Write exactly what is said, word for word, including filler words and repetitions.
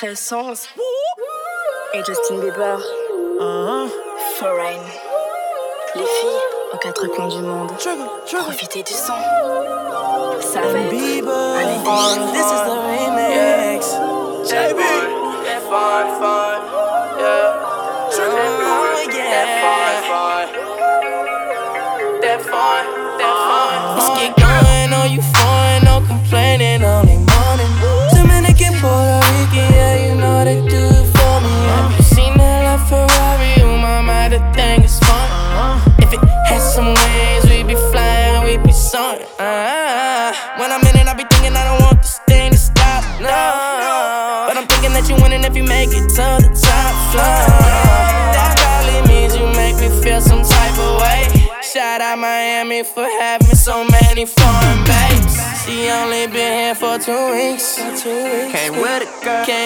Essence et Justin Bieber. Foreign. Les filles aux quatre coins du monde. Profitez du son. Ça va être un été. This is the remix. J B. That fine, fine, yeah. Oh, yeah. That fine, fine. That fine, that fine. Let's get going on you foreign, no complaining, only morning. Dominican, Puerto Rican, yeah, you know they do it for me. Have you seen that La Ferrari? Oh my mind, the thing is fun. If it had some wings, we be flying, we be soaring. Uh, when I'm in it, I be thinking I don't want this thing to stop, no. But I'm thinking that you winning if you make it to the top floor. That probably means you make me feel some type of way. Shout out Miami for having so many foreign babes. She only been here for two weeks. Came with a girl.